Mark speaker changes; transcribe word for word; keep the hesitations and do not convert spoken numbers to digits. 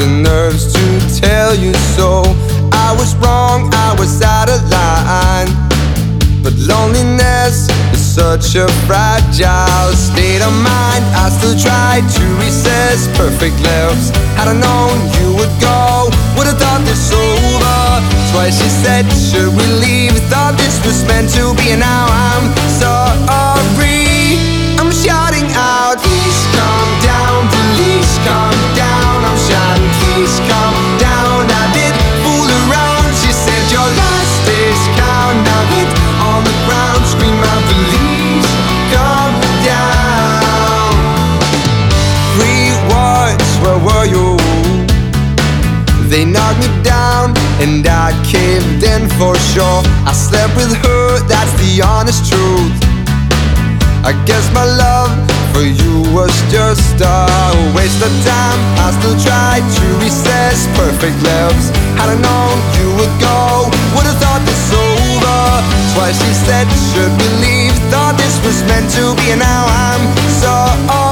Speaker 1: the nerves to tell you so. I was wrong, I was out of line, but loneliness is such a fragile state of mind. I still try to resist perfect lips. Had I known you would go, would've thought this over. Twice she said, should we leave? Thought this was meant to be, and now I'm sorry. I'm shouting out, please come down, please come down. I'm shouting, please come down. I did fool around. She said your last days count. Now hit on the ground, scream out, please come down. Three words, where were you? They knocked me down and I caved in for sure. I slept with her, that's the honest truth. I guess my love for you was just a waste of time. I still tried to resist perfect lips. Had I known you would go, would've thought this over. Twice she said, should we leave? Thought this was meant to be, and now I'm sorry.